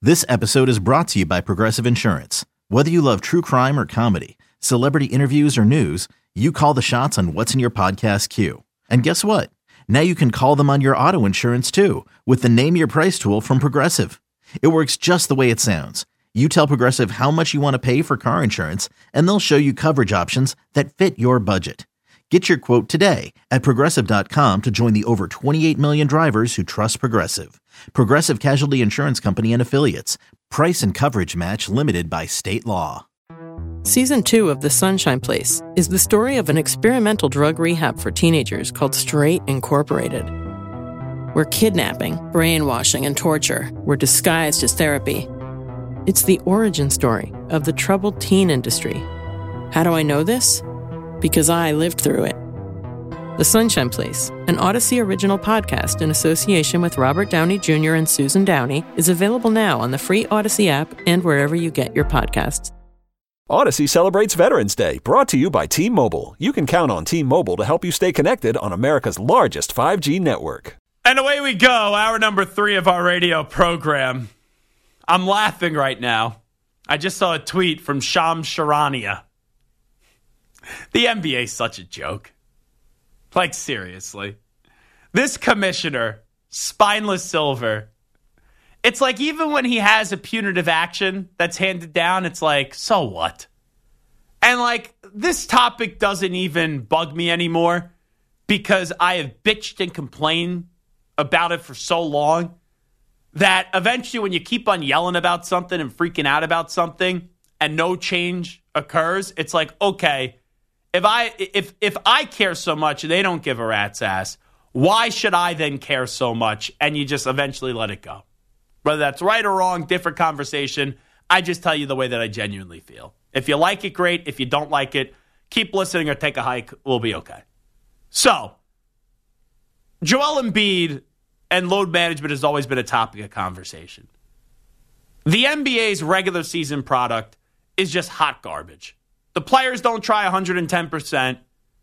This episode is brought to you by Progressive Insurance. Whether you love true crime or comedy, celebrity interviews or news, you call the shots on what's in your podcast queue. And guess what? Now you can call them on your auto insurance too with the Name Your Price tool from Progressive. It works just the way it sounds. You tell Progressive how much you want to pay for car insurance, and they'll show you coverage options that fit your budget. Get your quote today at Progressive.com to join the over 28 million drivers who trust Progressive. Progressive Casualty Insurance Company and Affiliates. Price and coverage match limited by state law. Season 2 of The Sunshine Place is the story of an experimental drug rehab for teenagers called Straight Incorporated, where kidnapping, brainwashing, and torture were disguised as therapy. It's the origin story of the troubled teen industry. How do I know this? Because I lived through it. The Sunshine Place, an Odyssey original podcast in association with Robert Downey Jr. and Susan Downey, is available now on the free Odyssey app and wherever you get your podcasts. Odyssey celebrates Veterans Day, brought to you by T-Mobile. You can count on T-Mobile to help you stay connected on America's largest 5G network. And away we go, hour number 3 of our radio program. I'm laughing right now. I just saw a tweet from Shams Charania. The NBA's such a joke. Like, seriously. This commissioner, Spineless Silver, it's like even when he has a punitive action that's handed down, it's like, so what? And like, this topic doesn't even bug me anymore because I have bitched and complained about it for so long that eventually when you keep on yelling about something and freaking out about something and no change occurs, it's like, okay, if I care so much and they don't give a rat's ass, why should I then care so much? And you just eventually let it go. Whether that's right or wrong, different conversation. I just tell you the way that I genuinely feel. If you like it, great. If you don't like it, keep listening or take a hike. We'll be okay. So, Joel Embiid and load management has always been a topic of conversation. The NBA's regular season product is just hot garbage. The players don't try 110%.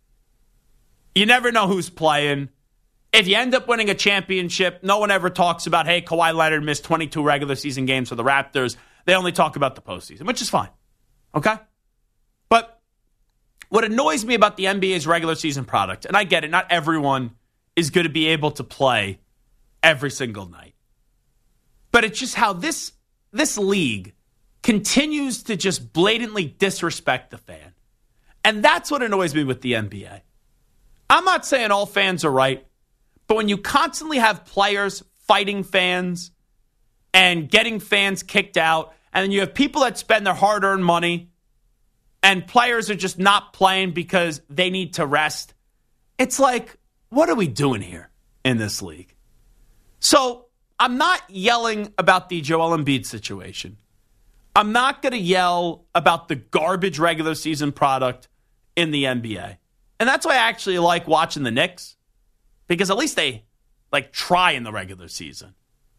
You never know who's playing. If you end up winning a championship, no one ever talks about, hey, Kawhi Leonard missed 22 regular season games for the Raptors. They only talk about the postseason, which is fine. Okay? But what annoys me about the NBA's regular season product, and I get it, not everyone is going to be able to play every single night. But it's just how this league continues to just blatantly disrespect the fan. And that's what annoys me with the NBA. I'm not saying all fans are right, but when you constantly have players fighting fans and getting fans kicked out, and then you have people that spend their hard-earned money and players are just not playing because they need to rest, it's like, what are we doing here in this league? So I'm not yelling about the Joel Embiid situation. I'm not going to yell about the garbage regular season product in the NBA. And that's why I actually like watching the Knicks, because at least they like try in the regular season.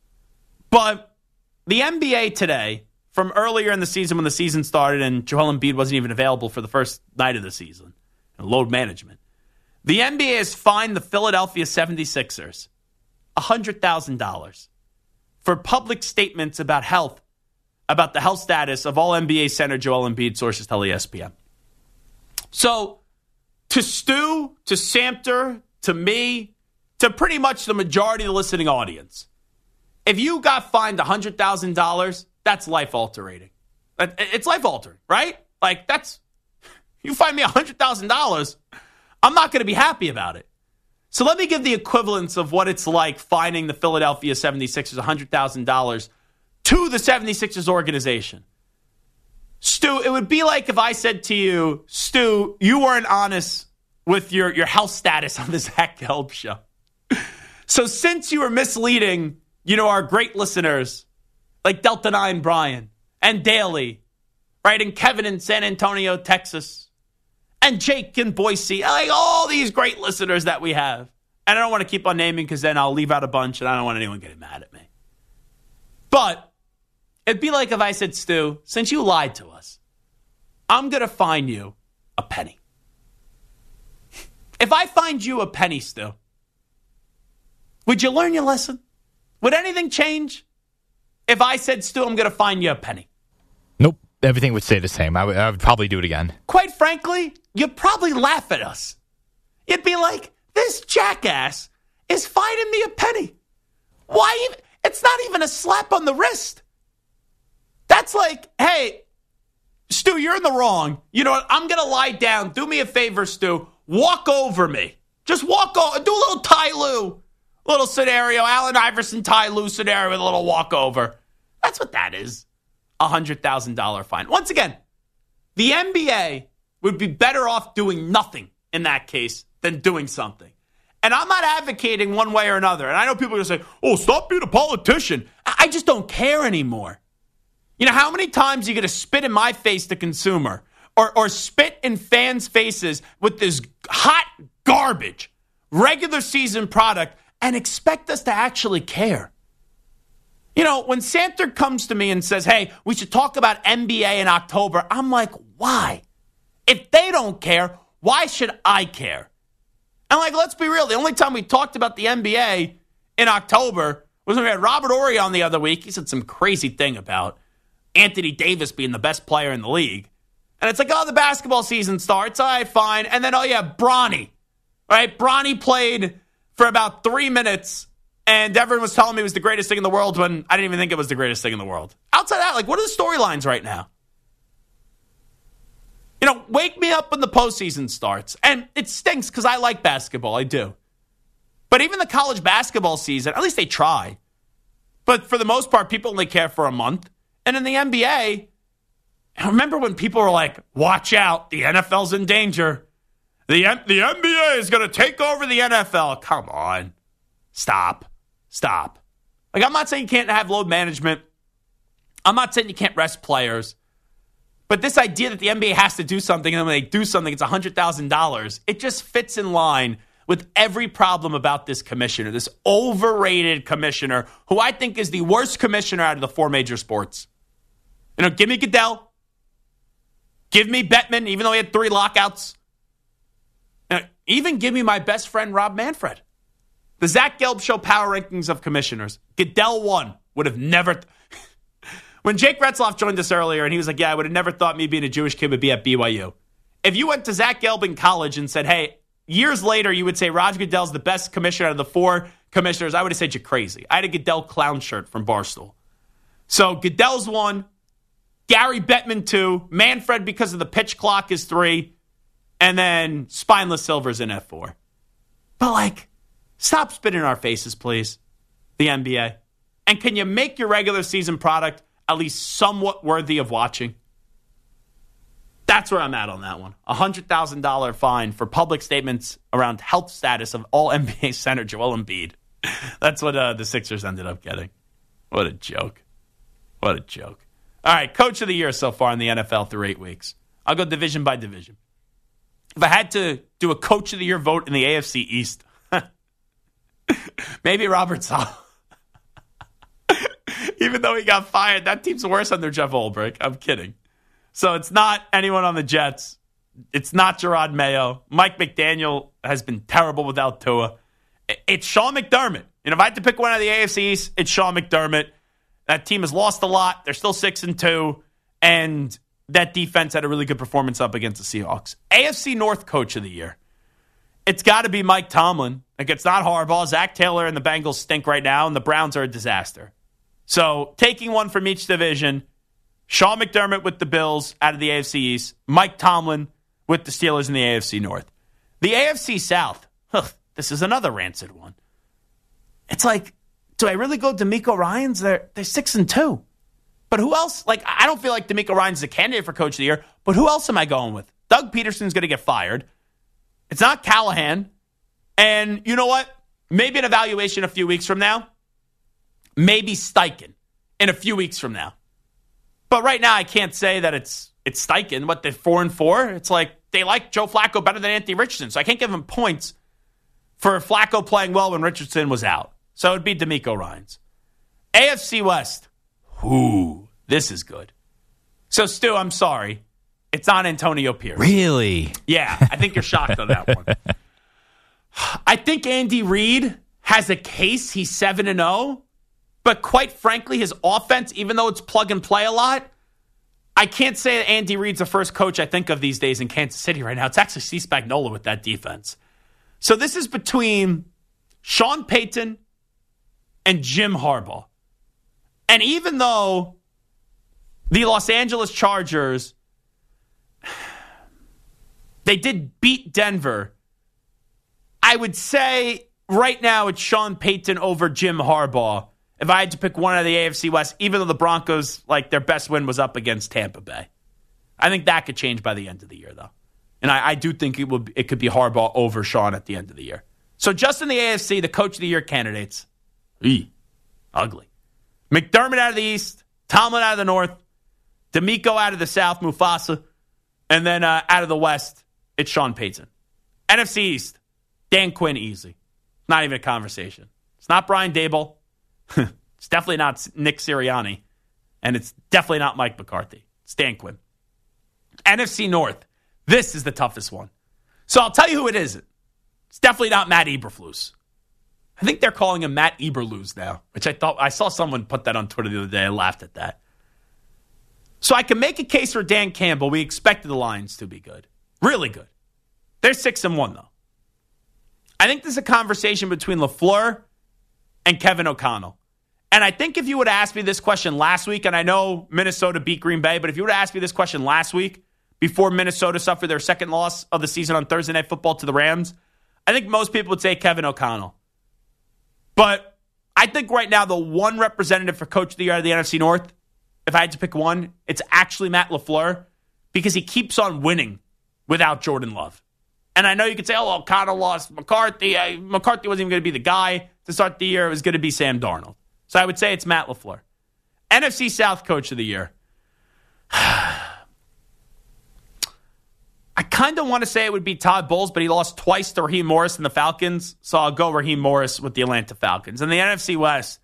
But the NBA today, from earlier in the season when the season started and Joel Embiid wasn't even available for the first night of the season, and load management, the NBA has fined the Philadelphia 76ers $100,000 for public statements about the health status of all NBA center Joel Embiid, sources tell ESPN. So, to Stu, to Samter, to me, to pretty much the majority of the listening audience, if you got fined $100,000, that's life-altering. It's life-altering, right? Like, you fine me $100,000, I'm not going to be happy about it. So let me give the equivalence of what it's like fining the Philadelphia 76ers $100,000 to the 76ers organization. Stu, it would be like if I said to you, Stu, you weren't honest with your health status on the Zach Gelb show. So since you were misleading, our great listeners like Delta 9 Brian and Daly, right, and Kevin in San Antonio, Texas, and Jake in Boise, like all these great listeners that we have. And I don't want to keep on naming because then I'll leave out a bunch and I don't want anyone getting mad at me. But it'd be like if I said, Stu, since you lied to us, I'm going to fine you a penny. If I find you a penny, Stu, would you learn your lesson? Would anything change? if I said, Stu, I'm going to fine you a penny? Nope. Everything would stay the same. I would probably do it again. Quite frankly, you'd probably laugh at us. You'd be like, this jackass is fining me a penny. Why even? It's not even a slap on the wrist. That's like, hey, Stu, you're in the wrong. You know what? I'm going to lie down. Do me a favor, Stu. Walk over me. Just walk over. Do a little Ty Lue. Little scenario. Allen Iverson, Ty Lue scenario with a little walkover. That's what that is. $100,000 fine. Once again, the NBA would be better off doing nothing in that case than doing something. And I'm not advocating one way or another. And I know people are going to say, oh, stop being a politician. I just don't care anymore. You know, how many times are you going to spit in my face, the consumer, or spit in fans' faces with this hot garbage, regular season product, and expect us to actually care? You know, when Santa comes to me and says, hey, we should talk about NBA in October, I'm like, why? If they don't care, why should I care? And like, let's be real. The only time we talked about the NBA in October was when we had Robert Horry on the other week. He said some crazy thing about Anthony Davis being the best player in the league. And it's like, oh, the basketball season starts. All right, fine. And then, oh, yeah, Bronny. Right? Bronny played for about 3 minutes, and everyone was telling me it was the greatest thing in the world when I didn't even think it was the greatest thing in the world. Outside of that, like, what are the storylines right now? You know, wake me up when the postseason starts. And it stinks because I like basketball. I do. But even the college basketball season, at least they try. But for the most part, people only care for a month. And in the NBA, I remember when people were like, watch out, the NFL's in danger. The NBA is going to take over the NFL. Come on. Stop. Like, I'm not saying you can't have load management. I'm not saying you can't rest players. But this idea that the NBA has to do something, and when they do something, it's $100,000, it just fits in line with every problem about this commissioner, this overrated commissioner, who I think is the worst commissioner out of the 4 major sports. You know, give me Goodell. Give me Bettman, even though he had 3 lockouts. Even give me my best friend, Rob Manfred. The Zach Gelb Show power rankings of commissioners. Goodell won. Would have never... When Jake Retzloff joined us earlier, and he was like, yeah, I would have never thought me being a Jewish kid would be at BYU. If you went to Zach Gelb in college and said, hey, years later, you would say Roger Goodell's the best commissioner out of the 4 commissioners, I would have said you're crazy. I had a Goodell clown shirt from Barstool. So Goodell's 1, Gary Bettman 2, Manfred because of the pitch clock is 3, and then Spineless Silver's in F4. But, like, stop spitting in our faces, please, the NBA. And can you make your regular season product at least somewhat worthy of watching? That's where I'm at on that one. $100,000 fine for public statements around health status of all NBA center Joel Embiid. That's what the Sixers ended up getting. What a joke. What a joke. All right, coach of the year so far in the NFL through 8 weeks. I'll go division by division. If I had to do a coach of the year vote in the AFC East, maybe Robert Saleh. Even though he got fired, that team's worse under Jeff Ulbrich. I'm kidding. So it's not anyone on the Jets. It's not Gerard Mayo. Mike McDaniel has been terrible without Tua. It's Sean McDermott. You know, if I had to pick one out of the AFC East, it's Sean McDermott. That team has lost a lot. They're still 6-2. And that defense had a really good performance up against the Seahawks. AFC North coach of the year. It's got to be Mike Tomlin. Like, it's not Harbaugh. Zach Taylor and the Bengals stink right now, and the Browns are a disaster. So taking one from each division, Sean McDermott with the Bills out of the AFC East, Mike Tomlin with the Steelers in the AFC North. The AFC South, this is another rancid one. It's like, do I really go DeMeco Ryans? They're 6-2. But who else? Like, I don't feel like DeMeco Ryans is a candidate for Coach of the Year, but who else am I going with? Doug Peterson's going to get fired. It's not Callahan. And you know what? Maybe an evaluation a few weeks from now. Maybe Steichen in a few weeks from now. But right now, I can't say that it's Steichen. What, they're 4-4? It's like they like Joe Flacco better than Anthony Richardson. So I can't give him points for Flacco playing well when Richardson was out. So it would be DeMeco Ryans. AFC West. Ooh, this is good. So, Stu, I'm sorry. It's on Antonio Pierce. Really? Yeah, I think you're shocked on that one. I think Andy Reid has a case. He's 7-0. But quite frankly, his offense, even though it's plug and play a lot, I can't say that Andy Reid's the first coach I think of these days in Kansas City right now. It's actually Steve Spagnuolo with that defense. So this is between Sean Payton and Jim Harbaugh. And even though the Los Angeles Chargers, they did beat Denver, I would say right now it's Sean Payton over Jim Harbaugh. If I had to pick one out of the AFC West, even though the Broncos, like their best win was up against Tampa Bay. I think that could change by the end of the year, though. And I do think it could be Harbaugh over Sean at the end of the year. So just in the AFC, the Coach of the Year candidates, ugly. McDermott out of the East, Tomlin out of the North, DeMeco out of the South, Mufasa, and then out of the West, it's Sean Payton. NFC East, Dan Quinn easy. Not even a conversation. It's not Brian Daboll. It's definitely not Nick Sirianni. And it's definitely not Mike McCarthy. It's Dan Quinn. NFC North. This is the toughest one. So I'll tell you who it isn't. It's definitely not Matt Eberflus. I think they're calling him Matt Eberflus now, which I saw someone put that on Twitter the other day. I laughed at that. So I can make a case for Dan Campbell. We expected the Lions to be good. Really good. They're 6-1, though. I think there's a conversation between LaFleur and Kevin O'Connell. And I think if you would ask me this question last week, and I know Minnesota beat Green Bay, but if you would ask me this question last week, before Minnesota suffered their second loss of the season on Thursday Night Football to the Rams, I think most people would say Kevin O'Connell. But I think right now the one representative for Coach of the Year out of the NFC North, if I had to pick one, it's actually Matt LaFleur because he keeps on winning without Jordan Love. And I know you could say, oh, O'Connell lost McCarthy. McCarthy wasn't even going to be the guy to start the year. It was going to be Sam Darnold. So I would say it's Matt LaFleur. NFC South Coach of the Year. I kind of want to say it would be Todd Bowles, but he lost twice to Raheem Morris and the Falcons, so I'll go Raheem Morris with the Atlanta Falcons. And the NFC West,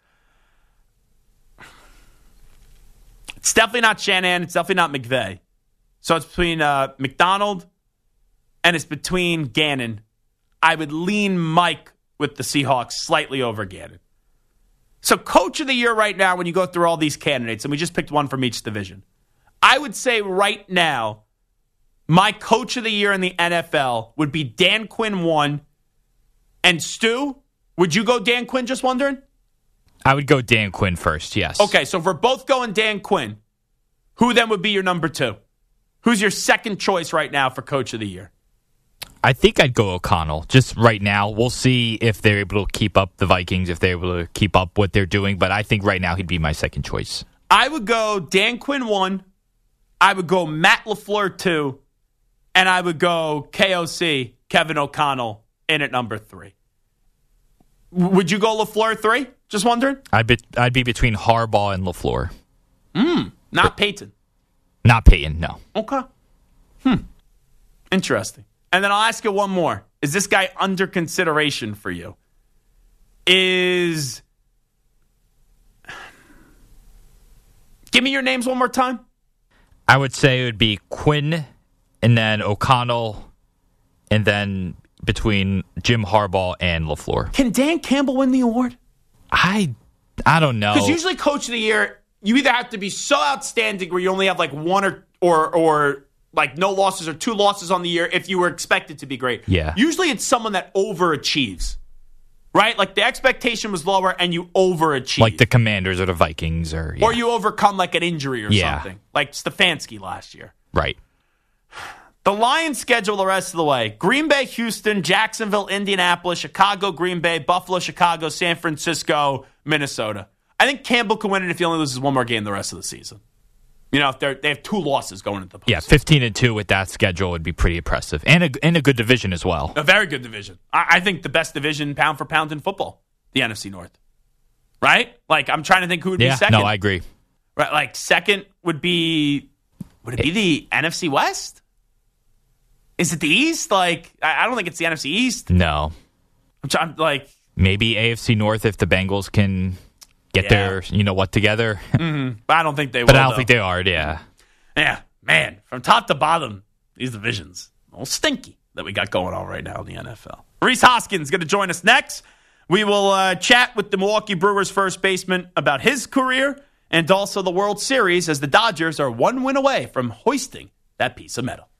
it's definitely not Shanahan. It's definitely not McVay. So it's between McDonald and it's between Gannon. I would lean Mike with the Seahawks slightly over Gannon. So Coach of the Year right now, when you go through all these candidates, and we just picked one from each division, I would say right now, my Coach of the Year in the NFL would be Dan Quinn 1. And Stu, would you go Dan Quinn, just wondering? I would go Dan Quinn first, yes. Okay, so if we're both going Dan Quinn, who then would be your number 2? Who's your second choice right now for Coach of the Year? I think I'd go O'Connell. Just right now, we'll see if they're able to keep up the Vikings, if they're able to keep up what they're doing. But I think right now he'd be my second choice. I would go Dan Quinn 1. I would go Matt LaFleur 2. And I would go KOC, Kevin O'Connell, in at number 3. Would you go LaFleur 3? Just wondering. I'd be between Harbaugh and LaFleur. Not Peyton. Not Peyton, no. Okay. Interesting. And then I'll ask you one more. Is this guy under consideration for you? Give me your names one more time. I would say it would be Quinn, and then O'Connell, and then between Jim Harbaugh and LaFleur. Can Dan Campbell win the award? I don't know. Because usually Coach of the Year, you either have to be so outstanding where you only have like one or like no losses or 2 losses on the year if you were expected to be great. Yeah. Usually it's someone that overachieves, right? Like the expectation was lower and you overachieve. Like the Commanders or the Vikings. Or you overcome like an injury or something. Like Stefanski last year. Right. The Lions schedule the rest of the way. Green Bay, Houston, Jacksonville, Indianapolis, Chicago, Green Bay, Buffalo, Chicago, San Francisco, Minnesota. I think Campbell can win it if he only loses one more game the rest of the season. You know, if they have 2 losses going into the postseason. Yeah, 15-2 with that schedule would be pretty impressive. And a good division as well. A very good division. I think the best division pound for pound in football, the NFC North. Right? Like, I'm trying to think who would be second. No, I agree. Right, like, second would it be the NFC West? Is it the East? Like, I don't think it's the NFC East. No. I'm trying, like... Maybe AFC North if the Bengals can get their, what together. Mm-hmm. But I don't think they will, But I don't think they are, yeah. Yeah, man, from top to bottom, these divisions, a little stinky that we got going on right now in the NFL. Reese Hoskins going to join us next. We will chat with the Milwaukee Brewers first baseman about his career and also the World Series as the Dodgers are one win away from hoisting that piece of metal.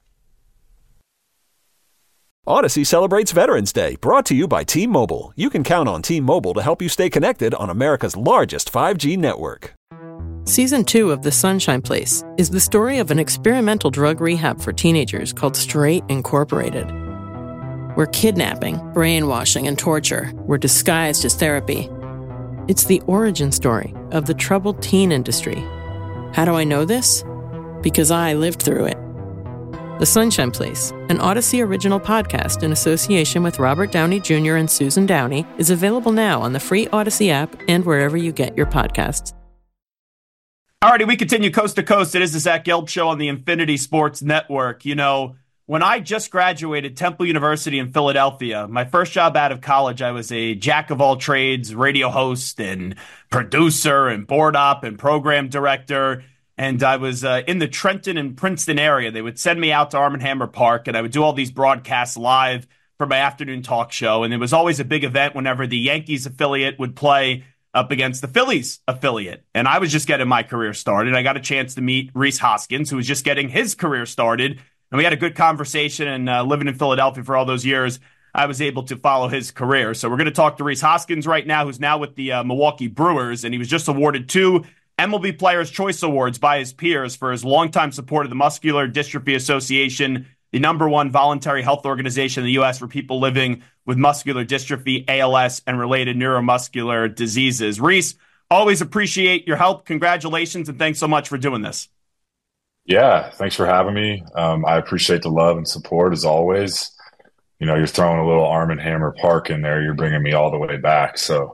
Odyssey celebrates Veterans Day, brought to you by T-Mobile. You can count on T-Mobile to help you stay connected on America's largest 5G network. Season 2 of The Sunshine Place is the story of an experimental drug rehab for teenagers called Straight Incorporated, where kidnapping, brainwashing, and torture were disguised as therapy. It's the origin story of the troubled teen industry. How do I know this? Because I lived through it. The Sunshine Place, an Odyssey original podcast in association with Robert Downey Jr. and Susan Downey, is available now on the free Odyssey app and wherever you get your podcasts. Alrighty, we continue coast to coast. It is the Zach Gelb Show on the Infinity Sports Network. You know, when I just graduated Temple University in Philadelphia, my first job out of college, I was a jack of all trades, radio host and producer and board op and program director. And I was in the Trenton and Princeton area. They would send me out to Arm & Hammer Park, and I would do all these broadcasts live for my afternoon talk show. And it was always a big event whenever the Yankees affiliate would play up against the Phillies affiliate. And I was just getting my career started. I got a chance to meet Rhys Hoskins, who was just getting his career started. And we had a good conversation. And living in Philadelphia for all those years, I was able to follow his career. So we're going to talk to Rhys Hoskins right now, who's now with the Milwaukee Brewers. And he was just awarded 2 MLB Players' Choice Awards by his peers for his longtime support of the Muscular Dystrophy Association, the #1 voluntary health organization in the U.S. for people living with muscular dystrophy, ALS, and related neuromuscular diseases. Rhys, always appreciate your help. Congratulations, and thanks so much for doing this. Yeah, thanks for having me. I appreciate the love and support as always. You know, you're throwing a little Arm & Hammer Park in there. You're bringing me all the way back. So,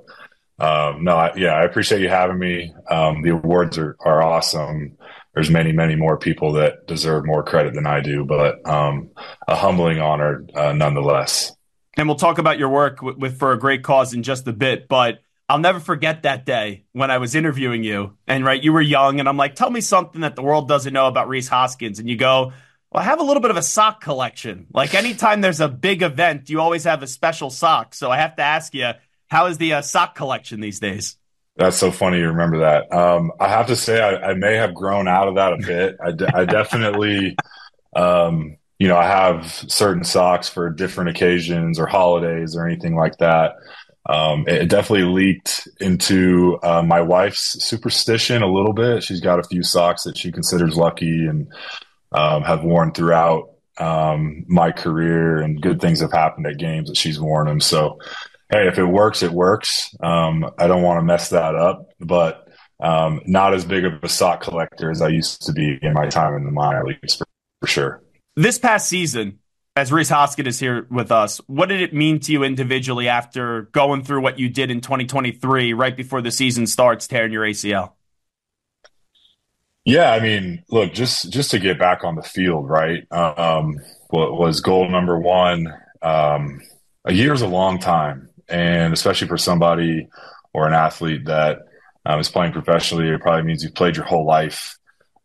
I appreciate you having me. The awards are awesome. There's many, many more people that deserve more credit than I do, but a humbling honor nonetheless. And we'll talk about your work with For a Great Cause in just a bit, but I'll never forget that day when I was interviewing you. And right, you were young, and I'm like, tell me something that the world doesn't know about Rhys Hoskins. And you go, well, I have a little bit of a sock collection. Like anytime there's a big event, you always have a special sock. So I have to ask you, how is the sock collection these days? That's so funny you remember that. I have to say I may have grown out of that a bit. I definitely, I have certain socks for different occasions or holidays or anything like that. It definitely leaked into my wife's superstition a little bit. She's got a few socks that she considers lucky and have worn throughout my career, and good things have happened at games that she's worn them. So, hey, if it works, it works. I don't want to mess that up, but not as big of a sock collector as I used to be in my time in the minor leagues, for sure. This past season, as Rhys Hoskins is here with us, what did it mean to you individually after going through what you did in 2023, right before the season starts, tearing your ACL? Yeah, I mean, look, just to get back on the field, right? What was goal number one? A year is a long time, and especially for somebody or an athlete that is playing professionally, it probably means you've played your whole life.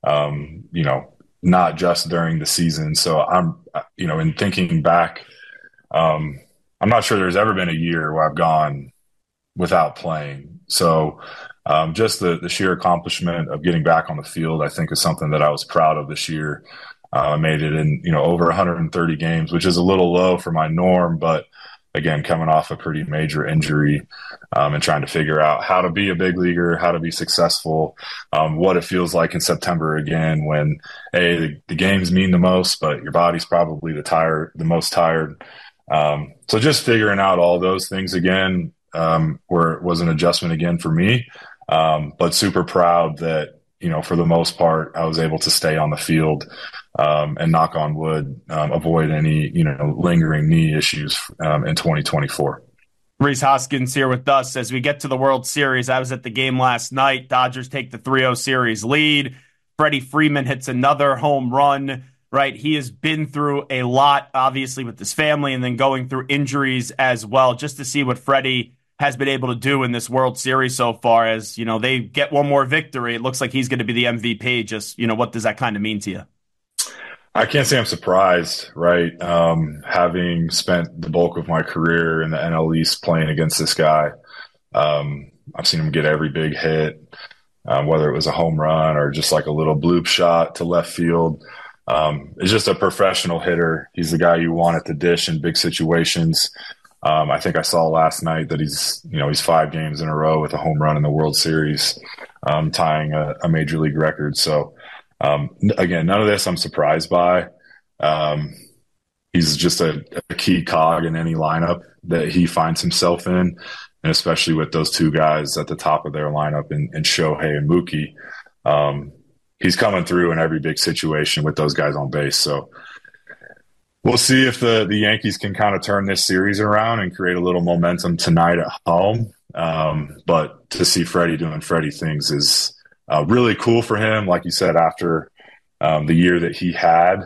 Not just during the season. So I'm, in thinking back, I'm not sure there's ever been a year where I've gone without playing. So just the sheer accomplishment of getting back on the field, I think, is something that I was proud of this year. I made it in, over 130 games, which is a little low for my norm, but again, coming off a pretty major injury and trying to figure out how to be a big leaguer, how to be successful, what it feels like in September again when, the games mean the most, but your body's probably the most tired. So just figuring out all those things again was an adjustment again for me, but super proud that, for the most part, I was able to stay on the field and, knock on wood, avoid any, lingering knee issues in 2024. Rhys Hoskins here with us as we get to the World Series. I was at the game last night. Dodgers take the 3-0 series lead. Freddie Freeman hits another home run, right? He has been through a lot, obviously, with his family and then going through injuries as well. Just to see what Freddie has been able to do in this World Series so far, as, they get one more victory. It looks like he's going to be the MVP. Just, what does that kind of mean to you? I can't say I'm surprised, right? Having spent the bulk of my career in the NL East playing against this guy, I've seen him get every big hit, whether it was a home run or just like a little bloop shot to left field. He's just a professional hitter. He's the guy you want at the dish in big situations. I think I saw last night that he's 5 games in a row with a home run in the World Series, tying a major league record. So, again, none of this I'm surprised by. He's just a key cog in any lineup that he finds himself in, and especially with those 2 guys at the top of their lineup in Shohei and Mookie. He's coming through in every big situation with those guys on base. So we'll see if the Yankees can kind of turn this series around and create a little momentum tonight at home. But to see Freddie doing Freddie things is really cool for him, like you said, after the year that he had.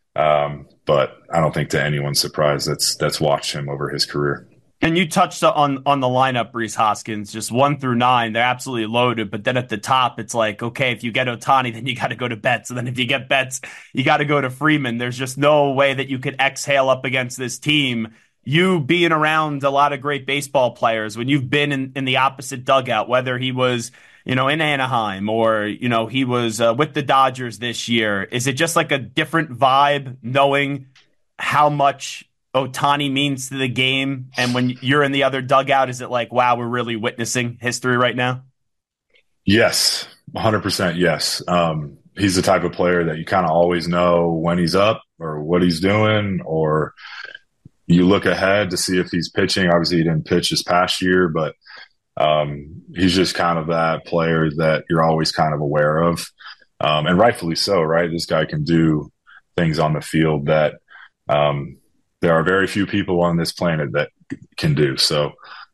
But I don't think to anyone's surprise that's watched him over his career. And you touched on the lineup, Rhys Hoskins, just 1 through 9. They're absolutely loaded. But then at the top, it's like, okay, if you get Ohtani, then you got to go to Betts. And then if you get Betts, you got to go to Freeman. There's just no way that you could exhale up against this team. You being around a lot of great baseball players, when you've been in the opposite dugout, whether he was, in Anaheim or, he was with the Dodgers this year, is it just like a different vibe knowing how much Ohtani means to the game? And when you're in the other dugout, is it like, wow, we're really witnessing history right now? Yes, 100% yes. He's the type of player that you kind of always know when he's up or what he's doing, or you look ahead to see if he's pitching. Obviously, he didn't pitch this past year, but he's just kind of that player that you're always kind of aware of. And rightfully so, right? This guy can do things on the field that there are very few people on this planet that can do. So,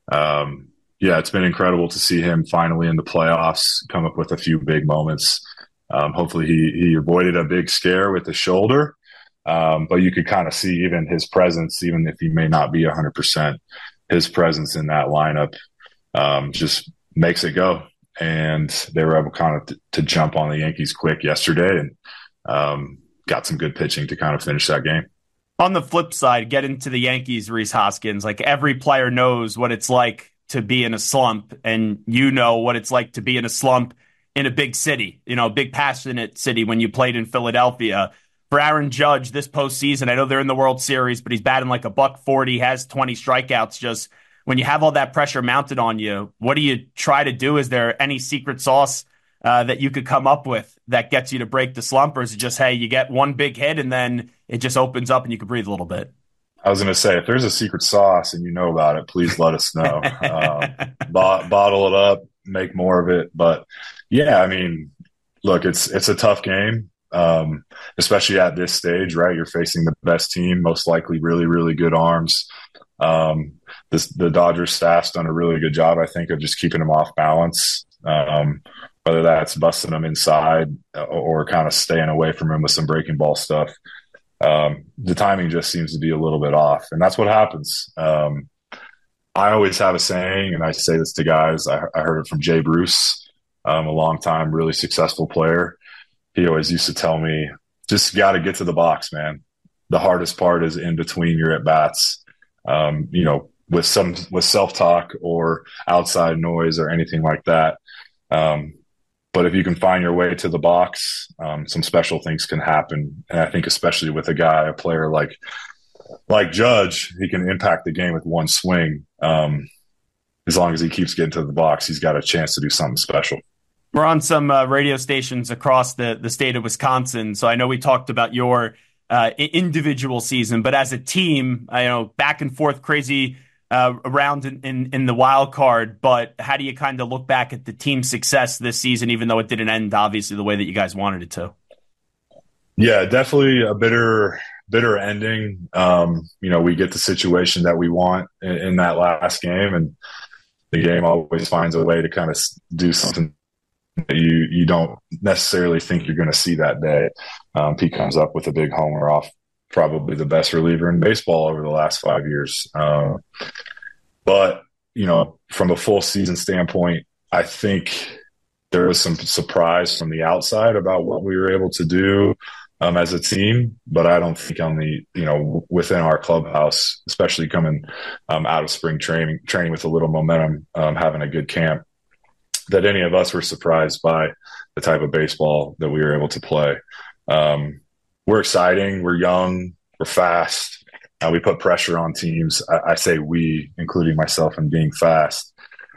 it's been incredible to see him finally in the playoffs come up with a few big moments. Hopefully he avoided a big scare with the shoulder, but you could kind of see even his presence, even if he may not be 100%, his presence in that lineup just makes it go. And they were able kind of to jump on the Yankees quick yesterday and got some good pitching to kind of finish that game. On the flip side, get into the Yankees, Rhys Hoskins. Like, every player knows what it's like to be in a slump, and you know what it's like to be in a slump in a big city, a big passionate city when you played in Philadelphia. For Aaron Judge this postseason, I know they're in the World Series, but he's batting like $140, has 20 strikeouts. Just when you have all that pressure mounted on you, what do you try to do? Is there any secret sauce that you could come up with that gets you to break the slump? Or is it just, hey, you get one big hit and then it just opens up and you can breathe a little bit? I was going to say, if there's a secret sauce and you know about it, please let us know. Bottle it up, make more of it. But yeah, I mean, look, it's a tough game, especially at this stage, right? You're facing the best team, most likely really, really good arms. The Dodgers staff's done a really good job, I think, of just keeping them off balance. Whether that's busting them inside or kind of staying away from him with some breaking ball stuff. The timing just seems to be a little bit off, and that's what happens. I always have a saying, and I say this to guys. I heard it from Jay Bruce, a long-time, really successful player. He always used to tell me, just got to get to the box, man. The hardest part is in between your at-bats, with self-talk or outside noise or anything like that. But if you can find your way to the box, some special things can happen. And I think especially with a player like Judge, he can impact the game with one swing. As long as he keeps getting to the box, he's got a chance to do something special. We're on some radio stations across the state of Wisconsin. So I know we talked about your individual season, but as a team, back and forth crazy around in the wild card, but how do you kind of look back at the team's success this season, even though it didn't end obviously the way that you guys wanted it to? Yeah, definitely a bitter ending. We get the situation that we want in that last game, and the game always finds a way to kind of do something that you don't necessarily think you're going to see that day. Pete comes up with a big homer off probably the best reliever in baseball over the last 5 years. But, from a full season standpoint, I think there was some surprise from the outside about what we were able to do. as a team, but I don't think on the, within our clubhouse, especially coming out of spring training with a little momentum, having a good camp, that any of us were surprised by the type of baseball that we were able to play. We're exciting. We're young. We're fast. We put pressure on teams. I say we, including myself, in being fast.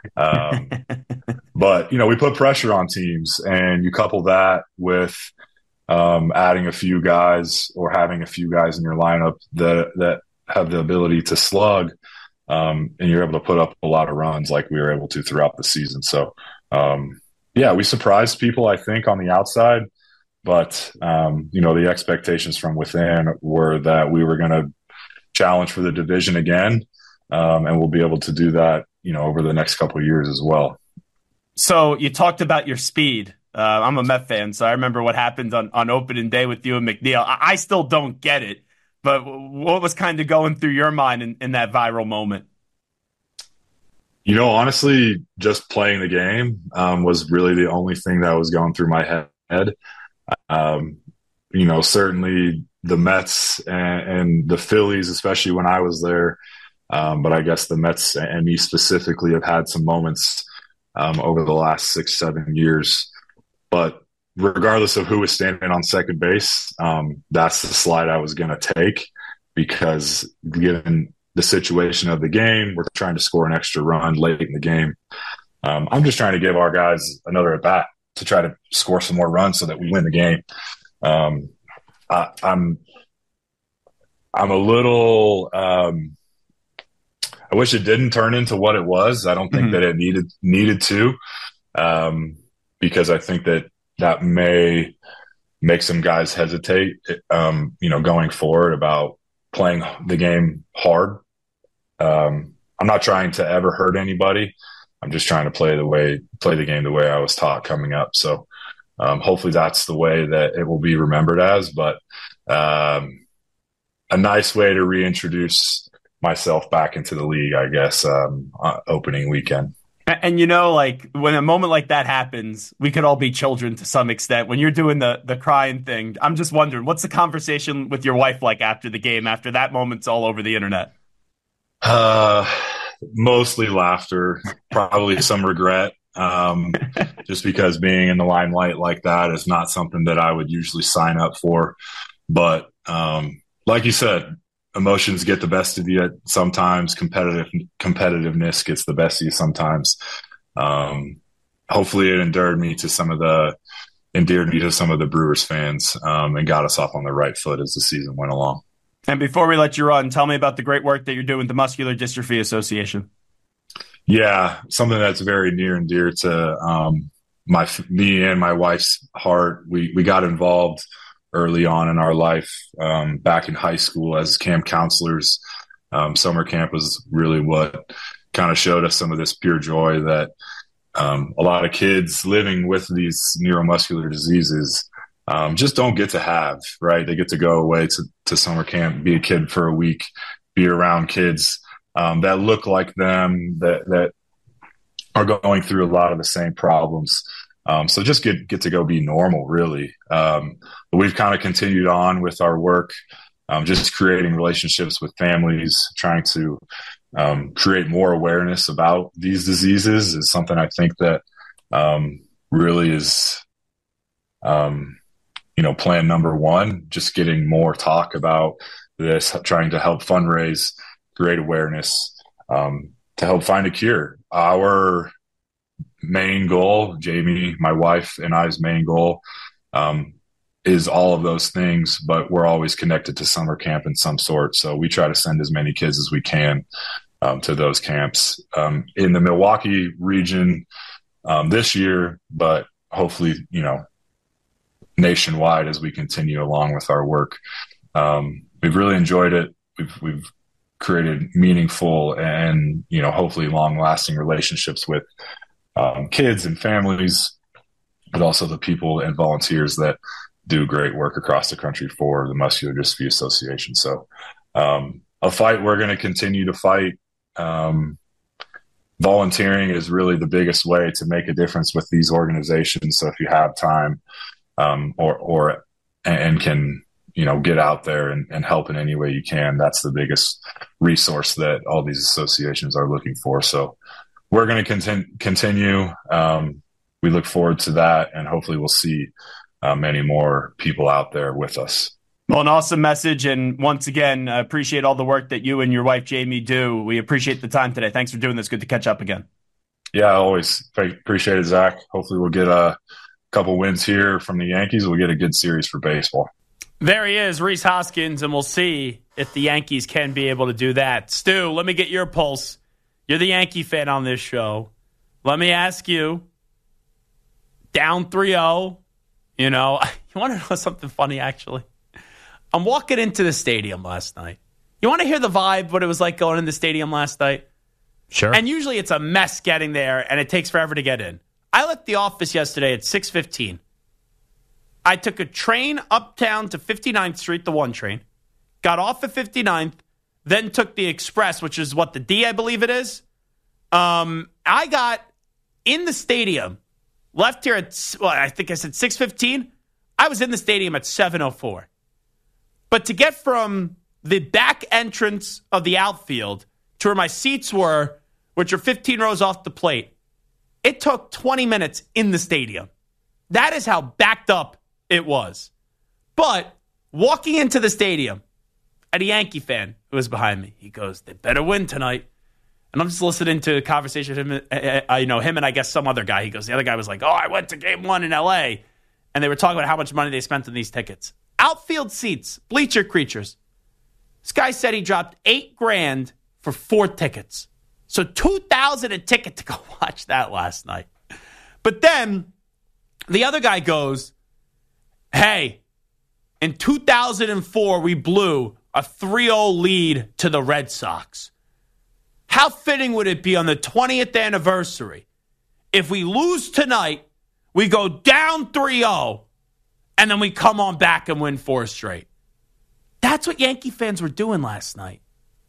But, we put pressure on teams, and you couple that with adding a few guys or having a few guys in your lineup that have the ability to slug, and you're able to put up a lot of runs like we were able to throughout the season. So, we surprised people, I think, on the outside, but, the expectations from within were that we were going to challenge for the division again, and we'll be able to do that, over the next couple of years as well. So you talked about your speed. I'm a Met fan, so I remember what happened on opening day with you and McNeil. I still don't get it, but what was kind of going through your mind in that viral moment? Honestly, just playing the game was really the only thing that was going through my head. Certainly the Mets and the Phillies, especially when I was there, but I guess the Mets and me specifically have had some moments over the last 6-7 years. But regardless of who was standing on second base, that's the slide I was going to take, because given the situation of the game, we're trying to score an extra run late in the game. I'm just trying to give our guys another at bat to try to score some more runs so that we win the game. I'm a little. I wish it didn't turn into what it was. I don't think that it needed to, because I think that may make some guys hesitate, going forward about playing the game hard. I'm not trying to ever hurt anybody. I'm just trying to play the game the way I was taught coming up. So hopefully that's the way that it will be remembered as. But a nice way to reintroduce myself back into the league, I guess, opening weekend. And when a moment like that happens, we could all be children to some extent. When you're doing the crying thing, I'm just wondering, what's the conversation with your wife like after the game, after that moment's all over the internet? Mostly laughter, probably some regret, just because being in the limelight like that is not something that I would usually sign up for. But like you said, emotions get the best of you sometimes. Competitiveness gets the best of you sometimes. Hopefully it endeared me to some of the Brewers fans, and got us off on the right foot as the season went along. And before we let you run, tell me about the great work that you're doing with the Muscular Dystrophy Association. Yeah, something that's very near and dear to me and my wife's heart. We got involved early on in our life, back in high school as camp counselors. Summer camp was really what kind of showed us some of this pure joy that a lot of kids living with these neuromuscular diseases just don't get to have, right? They get to go away to summer camp, be a kid for a week, be around kids that look like them, that are going through a lot of the same problems. So just get to go be normal, really. But we've kind of continued on with our work, just creating relationships with families, trying to create more awareness about these diseases is something I think that really is, plan number one, just getting more talk about this, trying to help fundraise, create awareness, to help find a cure. Our main goal, Jamie, my wife and I's main goal, is all of those things, but we're always connected to summer camp in some sort. So we try to send as many kids as we can to those camps in the Milwaukee region this year, but hopefully, nationwide as we continue along with our work. We've really enjoyed it. We've created meaningful and, hopefully long-lasting relationships with kids and families, but also the people and volunteers that do great work across the country for the Muscular Dystrophy Association. So a fight we're going to continue to fight. Volunteering is really the biggest way to make a difference with these organizations. So if you have time or and can, get out there and help in any way you can. That's the biggest resource that all these associations are looking for. So we're going to continue. We look forward to that, and hopefully we'll see many more people out there with us. Well, an awesome message. And once again, I appreciate all the work that you and your wife, Jamie, do. We appreciate the time today. Thanks for doing this. Good to catch up again. Yeah, I always appreciate it, Zach. Hopefully we'll get a couple wins here from the Yankees. We'll get a good series for baseball. There he is, Rhys Hoskins, and we'll see if the Yankees can be able to do that. Stu, let me get your pulse. You're the Yankee fan on this show. Let me ask you, down 3-0, you want to know something funny, actually? I'm walking into the stadium last night. You want to hear the vibe, what it was like going in the stadium last night? Sure. And usually it's a mess getting there, and it takes forever to get in. I left the office yesterday at 6:15. I took a train uptown to 59th Street, the 1 train, got off at 59th, then took the express, which is what, the D, I believe it is. I got in the stadium, left here at, I think I said 6:15. I was in the stadium at 7:04. But to get from the back entrance of the outfield to where my seats were, which are 15 rows off the plate, it took 20 minutes in the stadium. That is how backed up it was. But walking into the stadium, a Yankee fan who was behind me, he goes, "They better win tonight." And I'm just listening to a conversation with him, him and I guess some other guy. He goes, the other guy was like, "Oh, I went to game 1 in L.A." And they were talking about how much money they spent on these tickets. Outfield seats, bleacher creatures. This guy said he dropped $8,000 for 4 tickets. So $2,000 a ticket to go watch that last night. But then the other guy goes, "Hey, in 2004, we blew a 3-0 lead to the Red Sox. How fitting would it be on the 20th anniversary if we lose tonight, we go down 3-0, and then we come on back and win 4 straight?" That's what Yankee fans were doing last night.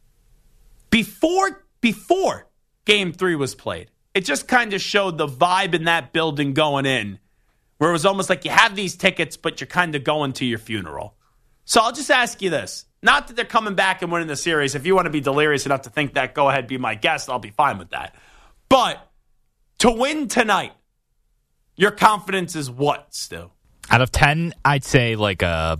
Before Game 3 was played, it just kind of showed the vibe in that building going in, where it was almost like you have these tickets, but you're kind of going to your funeral. So I'll just ask you this. Not that they're coming back and winning the series. If you want to be delirious enough to think that, go ahead, be my guest. I'll be fine with that. But to win tonight, your confidence is what, Stu? Out of 10, I'd say like a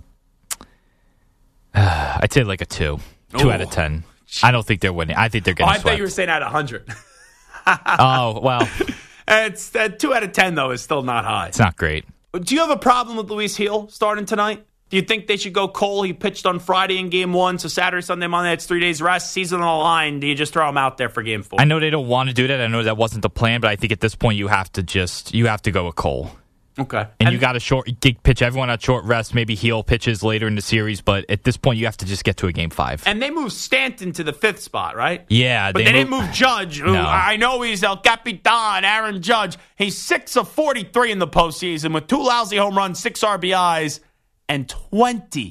2. 2 out of 10. I don't think they're winning. I think they're getting swept. I thought you were saying out of 100. Oh, well. It's 2 out of 10, though, is still not high. It's not great. Do you have a problem with Luis Gil starting tonight? Do you think they should go Cole? He pitched on Friday in Game 1, so Saturday, Sunday, Monday, it's 3 days rest. Season on the line. Do you just throw him out there for Game 4? I know they don't want to do that. I know that wasn't the plan, but I think at this point you have to go with Cole. Okay. And you got to pitch everyone at short rest. Maybe Gil pitches later in the series, but at this point you have to just get to a Game 5. And they moved Stanton to the 5th spot, right? Yeah. But they didn't move Judge, who I know he's El Capitan, Aaron Judge. He's 6 of 43 in the postseason with 2 lousy home runs, 6 RBIs, and 20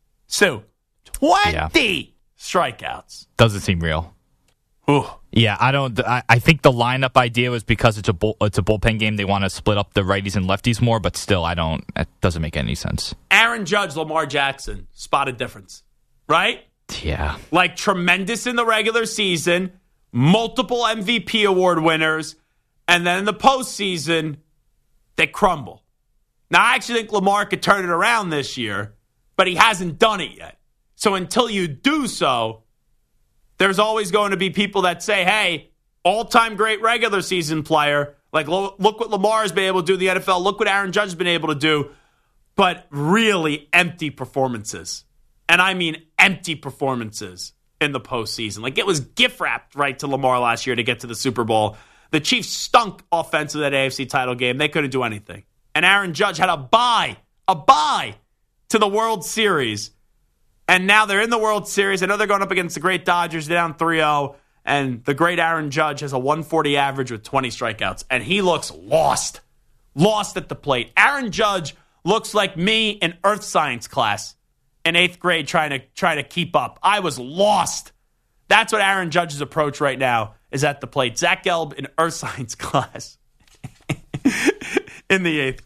strikeouts. Doesn't seem real. Ooh. Yeah, I think the lineup idea was because it's a bullpen game. They want to split up the righties and lefties more, but still, it doesn't make any sense. Aaron Judge, Lamar Jackson, spotted difference, right? Yeah. Like tremendous in the regular season, multiple MVP award winners, and then in the postseason, they crumble. Now, I actually think Lamar could turn it around this year, but he hasn't done it yet. So until you do so, there's always going to be people that say, hey, all-time great regular season player. Like, look what Lamar's been able to do in the NFL. Look what Aaron Judge has been able to do. But really empty performances. And I mean empty performances in the postseason. Like, it was gift-wrapped right to Lamar last year to get to the Super Bowl. The Chiefs stunk offensive that AFC title game. They couldn't do anything. And Aaron Judge had a bye to the World Series. And now they're in the World Series. I know they're going up against the great Dodgers down 3-0. And the great Aaron Judge has a 140 average with 20 strikeouts. And he looks lost. Lost at the plate. Aaron Judge looks like me in earth science class in 8th grade trying to keep up. I was lost. That's what Aaron Judge's approach right now is at the plate. Zach Gelb in earth science class in the 8th grade.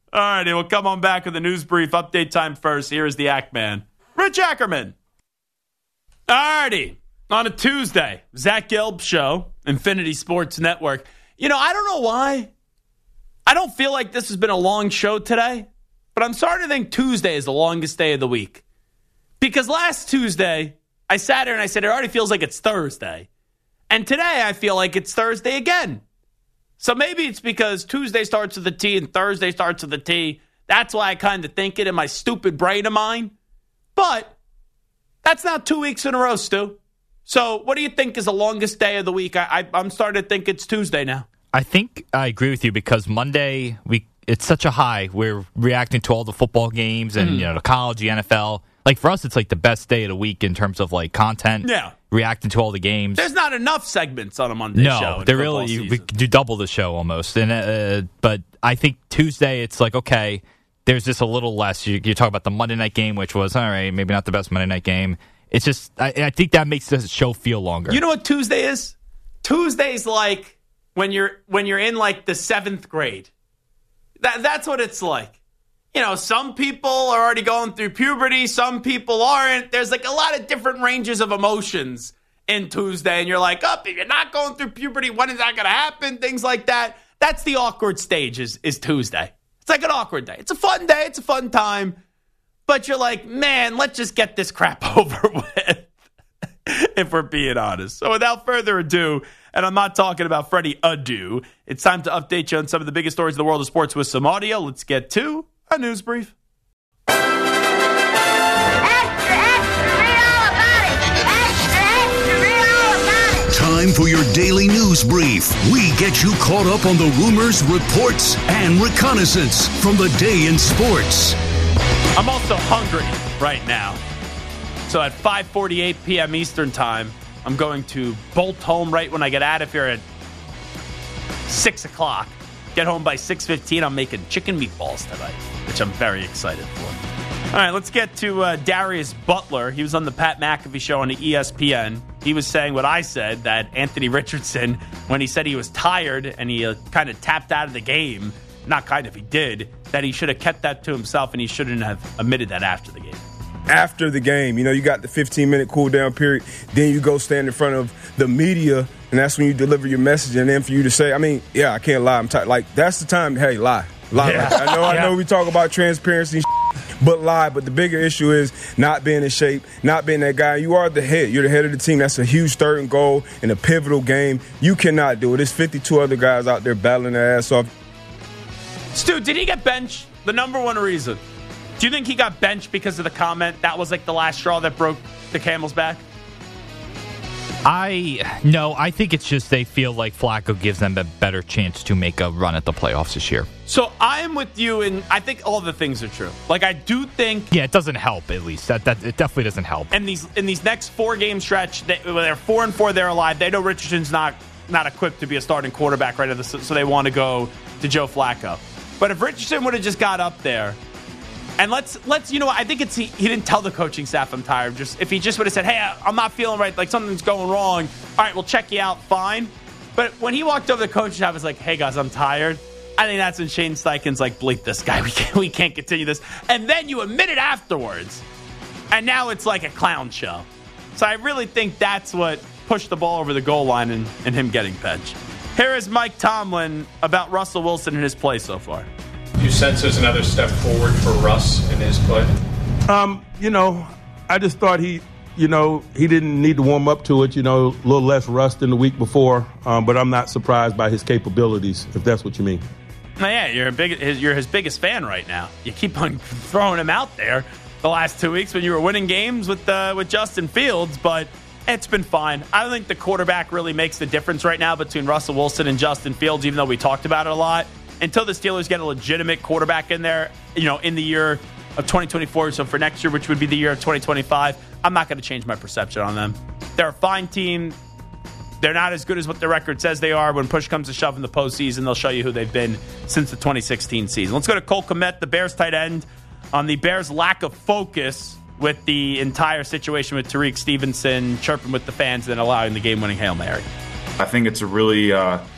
All righty, we'll come on back with a news brief. Update time first. Here is the Act Man, Rich Ackerman. All righty, on a Tuesday, Zach Gelb Show, Infinity Sports Network. You know, I don't know why. I don't feel like this has been a long show today, but I'm starting to think Tuesday is the longest day of the week. Because last Tuesday, I sat here and I said, it already feels like it's Thursday. And today, I feel like it's Thursday again. So maybe it's because Tuesday starts with a T and Thursday starts with a T. That's why I kind of think it in my stupid brain of mine. But that's not 2 weeks in a row, Stu. So what do you think is the longest day of the week? I'm starting to think it's Tuesday now. I think I agree with you because Monday, it's such a high. We're reacting to all the football games and the college, the NFL. Like for us, it's like the best day of the week in terms of like content. Yeah. Reacting to all the games. There's not enough segments on a Monday show. No, there really we do double the show almost. And but I think Tuesday it's like okay, there's just a little less. You talk about the Monday night game, which was all right, maybe not the best Monday night game. It's just I think that makes the show feel longer. You know what Tuesday is? Tuesday's like when you're in like the 7th grade. That's what it's like. You know, some people are already going through puberty. Some people aren't. There's like a lot of different ranges of emotions in Tuesday. And you're like, if you're not going through puberty, when is that going to happen? Things like that. That's the awkward stage is Tuesday. It's like an awkward day. It's a fun day. It's a fun time. But you're like, man, let's just get this crap over with. If we're being honest. So without further ado, and I'm not talking about Freddie Adu, it's time to update you on some of the biggest stories in the world of sports with some audio. Let's get to a news brief. Extra, extra, read all about it. Extra, extra, read all about it. Time for your daily news brief. We get you caught up on the rumors, reports, and reconnaissance from the day in sports. I'm also hungry right now. So at 5:48 p.m. Eastern time, I'm going to bolt home right when I get out of here at 6 o'clock. Get home by 6:15. I'm making chicken meatballs tonight, which I'm very excited for. All right, let's get to Darius Butler. He was on the Pat McAfee show on the ESPN. He was saying what I said, that Anthony Richardson, when he said he was tired and he kind of tapped out of the game, not kind of, he did, that he should have kept that to himself and he shouldn't have admitted that after the game. After the game, you got the 15-minute cool-down period. Then you go stand in front of the media, and that's when you deliver your message. And then for you to say, I can't lie. I'm tired. Like, that's the time, hey, lie. Yeah. I know we talk about transparency and but lie. But the bigger issue is not being in shape, not being that guy. You are the head. You're the head of the team. That's a huge third and goal in a pivotal game. You cannot do it. There's 52 other guys out there battling their ass off. Stu, did he get benched? The number one reason. Do you think he got benched because of the comment that was like the last straw that broke the camel's back? No, I think it's just they feel like Flacco gives them a better chance to make a run at the playoffs this year. So I'm with you, and I think all the things are true. Like, I do think... Yeah, it doesn't help, at least. That it definitely doesn't help. And in these next 4-game stretch, they're 4-4, they're alive. They know Richardson's not equipped to be a starting quarterback right now, so they want to go to Joe Flacco. But if Richardson would have just got up there... And let's I think it's he didn't tell the coaching staff I'm tired. Just if he just would have said, hey, I'm not feeling right, like something's going wrong. All right, we'll check you out, fine. But when he walked over to the coaching staff, I was like, hey guys, I'm tired. I think that's when Shane Steichen's like, bleep this guy, we can't continue this. And then you admit it afterwards. And now it's like a clown show. So I really think that's what pushed the ball over the goal line and him getting benched. Here is Mike Tomlin about Russell Wilson and his play so far. Do you sense there's another step forward for Russ in his play? I just thought he didn't need to warm up to it, a little less rust than the week before. But I'm not surprised by his capabilities, if that's what you mean. Oh, yeah, you're his biggest fan right now. You keep on throwing him out there the last 2 weeks when you were winning games with Justin Fields, but it's been fine. I don't think the quarterback really makes the difference right now between Russell Wilson and Justin Fields, even though we talked about it a lot. Until the Steelers get a legitimate quarterback in there, in the year of 2024, so for next year, which would be the year of 2025, I'm not going to change my perception on them. They're a fine team. They're not as good as what their record says they are. When push comes to shove in the postseason, they'll show you who they've been since the 2016 season. Let's go to Cole Kmet, the Bears tight end, on the Bears' lack of focus with the entire situation with Tariq Stevenson chirping with the fans and then allowing the game-winning Hail Mary. I think it's a really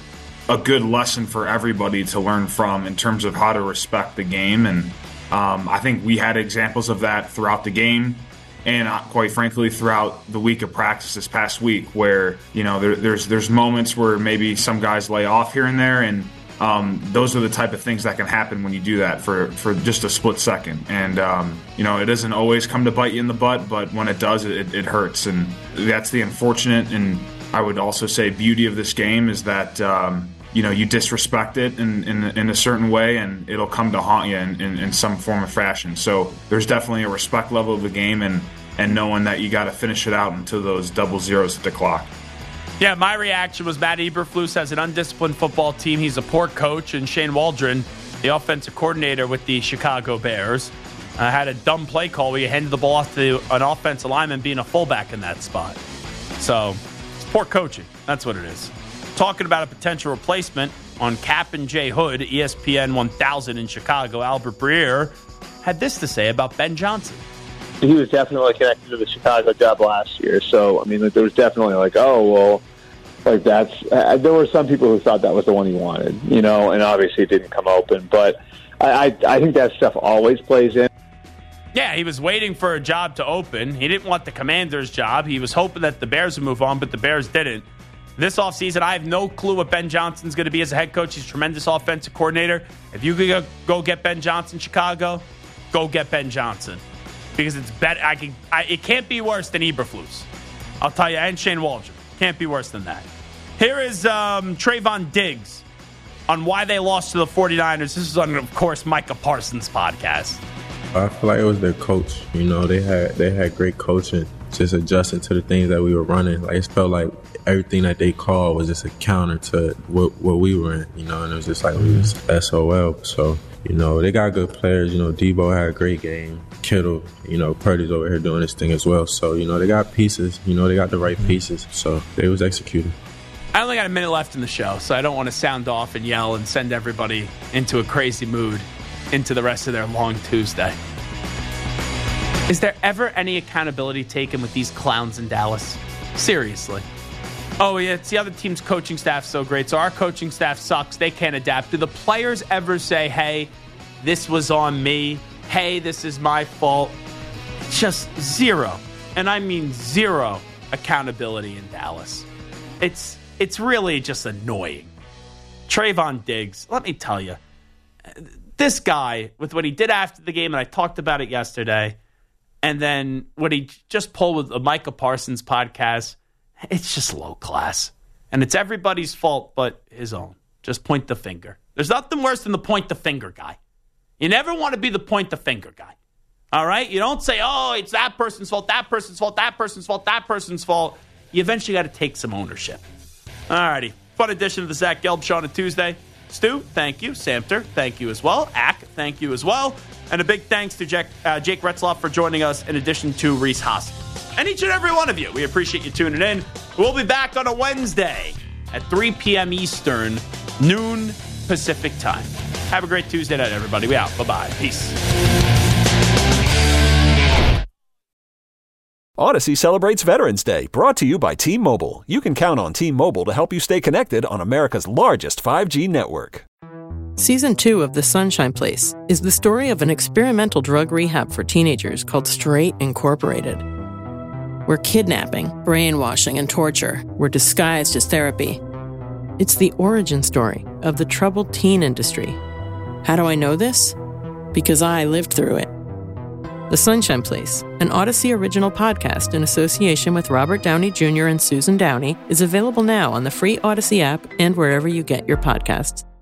a good lesson for everybody to learn from in terms of how to respect the game. And I think we had examples of that throughout the game, and quite frankly throughout the week of practice this past week, where there's moments where maybe some guys lay off here and there, and those are the type of things that can happen when you do that for just a split second. And it doesn't always come to bite you in the butt, but when it does, it hurts. And that's the unfortunate, and I would also say beauty of this game, is that you disrespect it in a certain way, and it'll come to haunt you in some form or fashion. So there's definitely a respect level of the game, and knowing that you got to finish it out until those double zeros at the clock. Yeah, my reaction was Matt Eberflus has an undisciplined football team. He's a poor coach, and Shane Waldron, the offensive coordinator with the Chicago Bears, had a dumb play call where you handed the ball off to an offensive lineman being a fullback in that spot. So it's poor coaching. That's what it is. Talking about a potential replacement on Cap and Jay Hood, ESPN 1000 in Chicago, Albert Breer had this to say about Ben Johnson. He was definitely connected to the Chicago job last year. So, I mean, there was definitely there were some people who thought that was the one he wanted, and obviously it didn't come open. But I think that stuff always plays in. Yeah, he was waiting for a job to open. He didn't want the Commanders' job. He was hoping that the Bears would move on, but the Bears didn't. This offseason, I have no clue what Ben Johnson's going to be as a head coach. He's a tremendous offensive coordinator. If you could go get Ben Johnson, Chicago, go get Ben Johnson. Because it's better. It can't be worse than Eberflus. I'll tell you, and Shane Waldron. Can't be worse than that. Here is Trayvon Diggs on why they lost to the 49ers. This is on, of course, Micah Parsons' podcast. I feel like it was their coach. They had great coaching, just adjusting to the things that we were running. Like, it felt like everything that they called was just a counter to what we were in, and it was just like we was SOL. So, they got good players. Debo had a great game. Kittle, Purdy's over here doing this thing as well. So, they got pieces. They got the right pieces. So they was executing. I only got a minute left in the show, so I don't want to sound off and yell and send everybody into a crazy mood into the rest of their long Tuesday. Is there ever any accountability taken with these clowns in Dallas? Seriously. Oh, yeah, it's the other team's coaching staff so great, so our coaching staff sucks. They can't adapt. Do the players ever say, hey, this was on me? Hey, this is my fault? Just zero. And I mean zero accountability in Dallas. It's really just annoying. Trayvon Diggs, let me tell you, this guy, with what he did after the game, and I talked about it yesterday, and then what he just pulled with the Micah Parsons podcast, it's just low class. And it's everybody's fault but his own. Just point the finger. There's nothing worse than the point the finger guy. You never want to be the point the finger guy. All right? You don't say, oh, it's that person's fault, that person's fault, that person's fault, that person's fault. You eventually got to take some ownership. All righty. Fun edition of the Zach Gelb Show on a Tuesday. Stu, thank you. Samter, thank you as well. Ack, thank you as well. And a big thanks to Jake Retzloff for joining us, in addition to Reese Hoskins. And each and every one of you, we appreciate you tuning in. We'll be back on a Wednesday at 3 p.m. Eastern, noon Pacific time. Have a great Tuesday night, everybody. We out. Bye-bye. Peace. Odyssey celebrates Veterans Day, brought to you by T-Mobile. You can count on T-Mobile to help you stay connected on America's largest 5G network. Season 2 of The Sunshine Place is the story of an experimental drug rehab for teenagers called Straight Incorporated, where kidnapping, brainwashing, and torture were disguised as therapy. It's the origin story of the troubled teen industry. How do I know this? Because I lived through it. The Sunshine Place, an Odyssey original podcast in association with Robert Downey Jr. and Susan Downey, is available now on the free Odyssey app and wherever you get your podcasts.